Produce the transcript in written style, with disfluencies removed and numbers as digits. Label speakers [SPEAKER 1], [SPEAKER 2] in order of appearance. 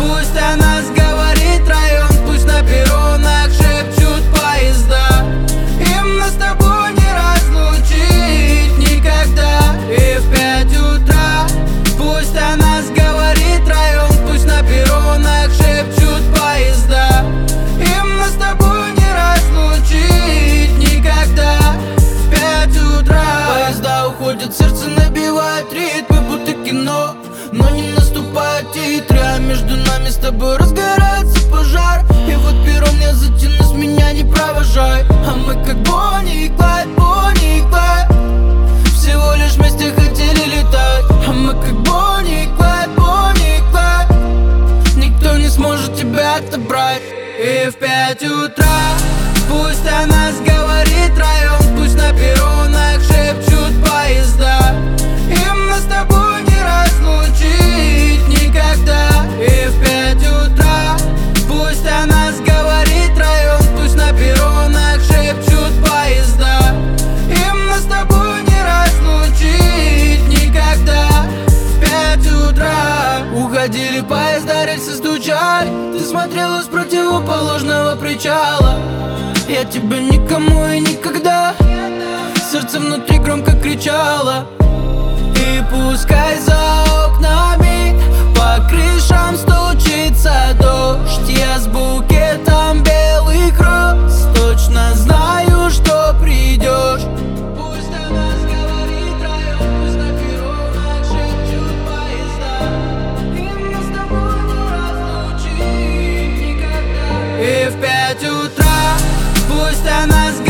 [SPEAKER 1] Пусть о нас говорит район, пусть на перронах шепчут поезда. Им нас с тобой не разлучить никогда. И в 5 утра пусть о нас говорит район, пусть на перронах шепчут поезда. Им нас с тобой не разлучить никогда. В 5 утра поезда уходят, сердце набивает ритмы, будто кино. Но не наступает титры, а между нами с тобой разгорается пожар. И вот пером не затянуть, меня не провожай. А мы как Бонни и Клайд, Бонни и Клайд. Всего лишь вместе хотели летать. А мы как Бонни и Клайд, Бонни и Клайд. Никто не сможет тебя отобрать. И в 5 утра пусть о нас говорит район, пусть на перронах шепчут поезда. Им нас с тобой не разлучить никогда. И в 5 утра пусть о нас говорит район, пусть на перронах шепчут поезда. Им нас с тобой не разлучить никогда. В 5 утра уходили поезда, рельсы стучали. Ты смотрела с противоположного причала. Я тебя никому и никогда. Сердце внутри громко кричало. И пускай за окнами по крышам стучится дождь, я с букетом белых роз точно знаю, что придешь. Пусть о нас говорит район, пусть на перронах шепчут поезда. Им нас с тобой не разлучить никогда. И в 5 утра пусть о нас говорит